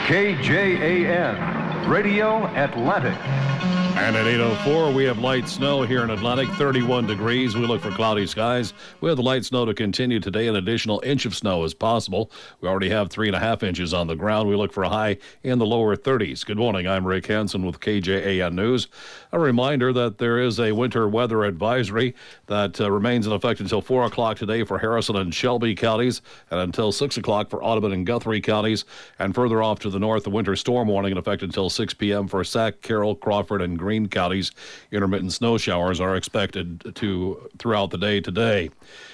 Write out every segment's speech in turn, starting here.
KJAN, Radio Atlantic. And at 8:04, we have light snow here in Atlantic, 31 degrees. We look for cloudy skies. We have the light snow to continue today. An additional inch of snow is possible. We already have 3.5 inches on the ground. We look for a high in the lower 30s. Good morning. I'm Rick Hansen with KJAN News. A reminder that there is a winter weather advisory that remains in effect until 4 o'clock today for Harrison and Shelby counties and until 6 o'clock for Audubon and Guthrie counties. And further off to the north, the winter storm warning in effect until 6 p.m. for Sac, Carroll, Crawford, and Greene counties. Intermittent snow showers are expected throughout the day today.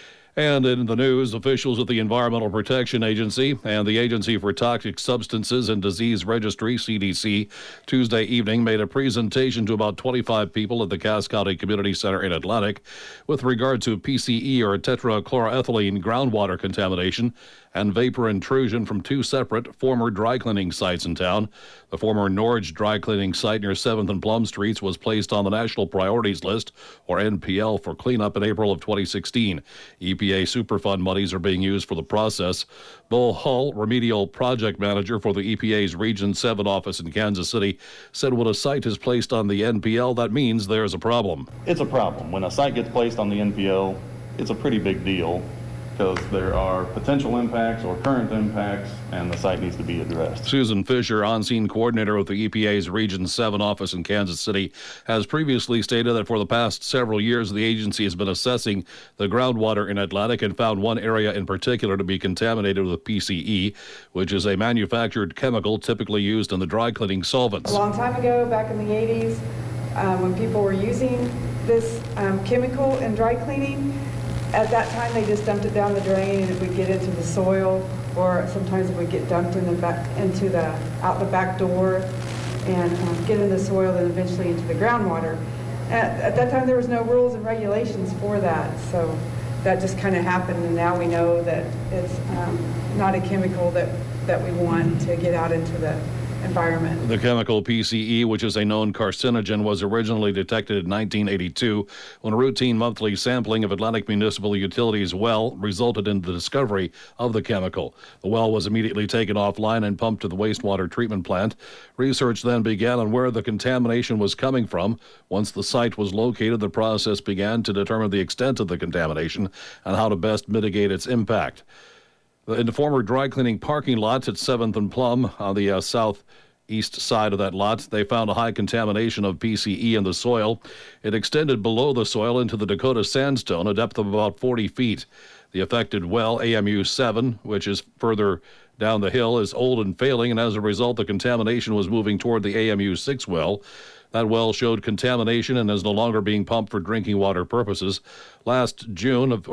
And in the news, officials at the Environmental Protection Agency and the Agency for Toxic Substances and Disease Registry, CDC, Tuesday evening made a presentation to about 25 people at the Cass County Community Center in Atlantic with regard to PCE, or tetrachloroethylene, groundwater contamination and vapor intrusion from two separate former dry cleaning sites in town. The former Norge dry cleaning site near 7th and Plum Streets was placed on the National Priorities List, or NPL, for cleanup in April of 2016. EPA Superfund monies are being used for the process. Bull Hull, remedial project manager for the EPA's Region 7 office in Kansas City, said when a site is placed on the NPL, that means there's a problem. It's a problem. When a site gets placed on the NPL, it's a pretty big deal, because there are potential impacts or current impacts, and the site needs to be addressed. Susan Fisher, on-scene coordinator with the EPA's Region 7 office in Kansas City, has previously stated that for the past several years, the agency has been assessing the groundwater in Atlantic and found one area in particular to be contaminated with PCE, which is a manufactured chemical typically used in the dry cleaning solvents. A long time ago, back in the 80s, when people were using this chemical in dry cleaning, at that time, they just dumped it down the drain, and it would get into the soil, or sometimes it would get dumped in the back, out the back door, and get in the soil, and eventually into the groundwater. At that time, there was no rules and regulations for that, so that just kind of happened. And now we know that it's not a chemical that we want to get out into the environment. The chemical PCE, which is a known carcinogen, was originally detected in 1982 when a routine monthly sampling of Atlantic Municipal Utilities well resulted in the discovery of the chemical. The well was immediately taken offline and pumped to the wastewater treatment plant. Research then began on where the contamination was coming from. Once the site was located, the process began to determine the extent of the contamination and how to best mitigate its impact. In the former dry cleaning parking lot at 7th and Plum on the southeast side of that lot, they found a high contamination of PCE in the soil. It extended below the soil into the Dakota sandstone, a depth of about 40 feet. The affected well, AMU 7, which is further down the hill, is old and failing, and as a result, the contamination was moving toward the AMU 6 well. That well showed contamination and is no longer being pumped for drinking water purposes. In June of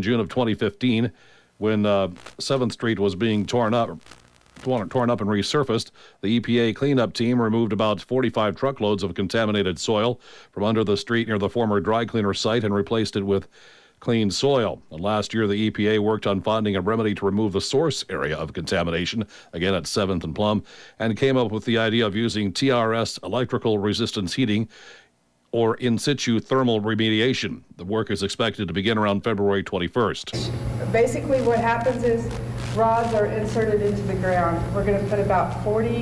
2015, when 7th Street was being torn up and resurfaced, the EPA cleanup team removed about 45 truckloads of contaminated soil from under the street near the former dry cleaner site and replaced it with clean soil. And last year, the EPA worked on finding a remedy to remove the source area of contamination, again at 7th and Plum, and came up with the idea of using TRS, electrical resistance heating, or in situ thermal remediation. The work is expected to begin around February 21st. Basically what happens is rods are inserted into the ground. We're going to put about 42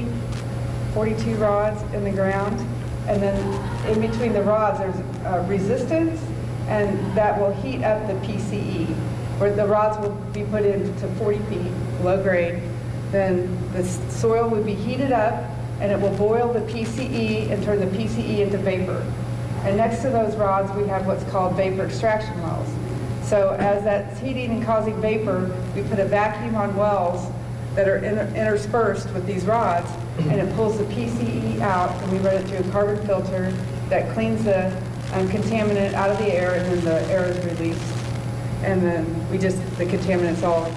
rods in the ground, and then in between the rods there's resistance, and that will heat up the PCE. Where the rods will be put into 40 feet, low grade. Then the soil will be heated up, and it will boil the PCE and turn the PCE into vapor. And next to those rods, we have what's called vapor extraction wells. So as that's heating and causing vapor, we put a vacuum on wells that are interspersed with these rods, and it pulls the PCE out, and we run it through a carbon filter that cleans the contaminant out of the air, and then the air is released. And then the contaminant's all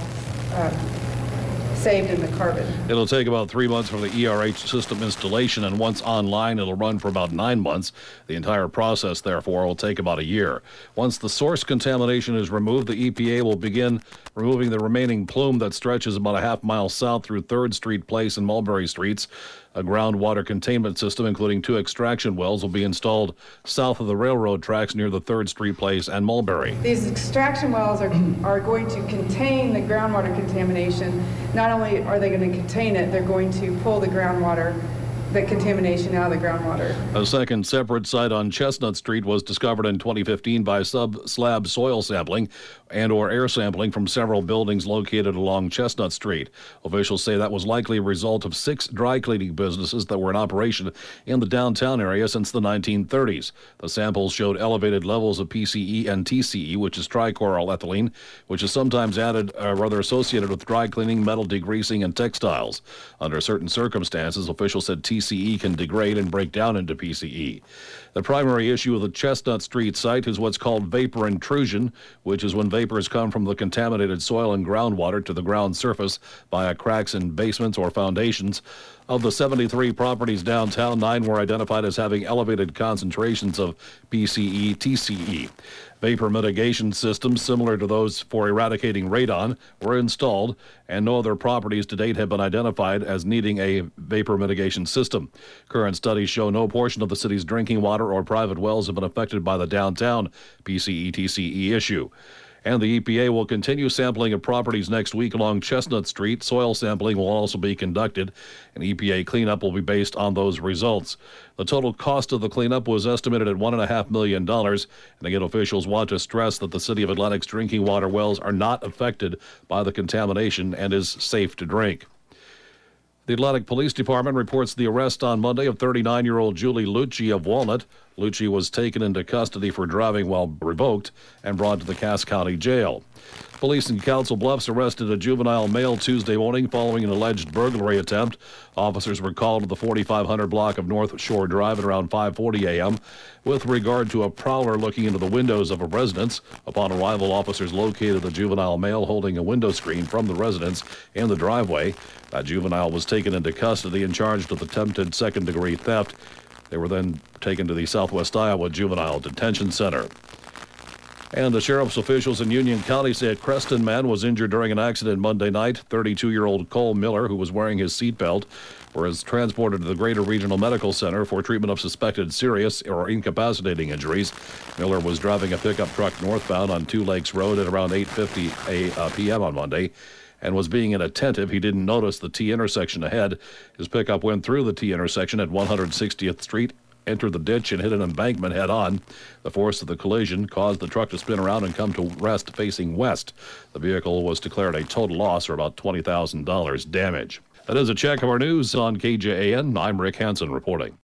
saved in the carbon. It'll take about 3 months from the ERH system installation, and once online, it'll run for about 9 months. The entire process, therefore, will take about a year. Once the source contamination is removed, the EPA will begin removing the remaining plume that stretches about a half-mile south through 3rd Street Place and Mulberry Streets. A groundwater containment system, including 2 extraction wells, will be installed south of the railroad tracks near the 3rd Street Place and Mulberry. These extraction wells are going to contain the groundwater contamination, not not only are they going to contain it, they're going to pull the groundwater, the contamination out of the groundwater. A second separate site on Chestnut Street was discovered in 2015 by sub-slab soil sampling and/or air sampling from several buildings located along Chestnut Street. Officials say that was likely a result of 6 dry cleaning businesses that were in operation in the downtown area since the 1930s. The samples showed elevated levels of PCE and TCE, which is trichloroethylene, which is sometimes associated with dry cleaning, metal degreasing, and textiles. Under certain circumstances, officials said TCE can degrade and break down into PCE. The primary issue of the Chestnut Street site is what's called vapor intrusion, which is when vapors come from the contaminated soil and groundwater to the ground surface via cracks in basements or foundations. Of the 73 properties downtown, 9 were identified as having elevated concentrations of PCE, TCE. Vapor mitigation systems similar to those for eradicating radon were installed, and no other properties to date have been identified as needing a vapor mitigation system. Current studies show no portion of the city's drinking water or private wells have been affected by the downtown PCE, TCE issue. And the EPA will continue sampling of properties next week along Chestnut Street. Soil sampling will also be conducted, and EPA cleanup will be based on those results. The total cost of the cleanup was estimated at $1.5 million. And again, officials want to stress that the City of Atlantic's drinking water wells are not affected by the contamination and is safe to drink. The Atlantic Police Department reports the arrest on Monday of 39-year-old Julie Lucci of Walnut. Lucci was taken into custody for driving while revoked and brought to the Cass County Jail. Police in Council Bluffs arrested a juvenile male Tuesday morning following an alleged burglary attempt. Officers were called to the 4500 block of North Shore Drive at around 5:40 a.m. with regard to a prowler looking into the windows of a residence. Upon arrival, officers located the juvenile male holding a window screen from the residence in the driveway. That juvenile was taken into custody and charged with attempted second-degree theft. They were then taken to the Southwest Iowa Juvenile Detention Center. And the sheriff's officials in Union County say a Creston man was injured during an accident Monday night. 32-year-old Cole Miller, who was wearing his seatbelt, was transported to the Greater Regional Medical Center for treatment of suspected serious or incapacitating injuries. Miller was driving a pickup truck northbound on Two Lakes Road at around 8:50 p.m. on Monday and was being inattentive. He didn't notice the T intersection ahead. His pickup went through the T intersection at 160th Street, entered the ditch, and hit an embankment head-on. The force of the collision caused the truck to spin around and come to rest facing west. The vehicle was declared a total loss, or about $20,000 damage. That is a check of our news on KJAN. I'm Rick Hansen reporting.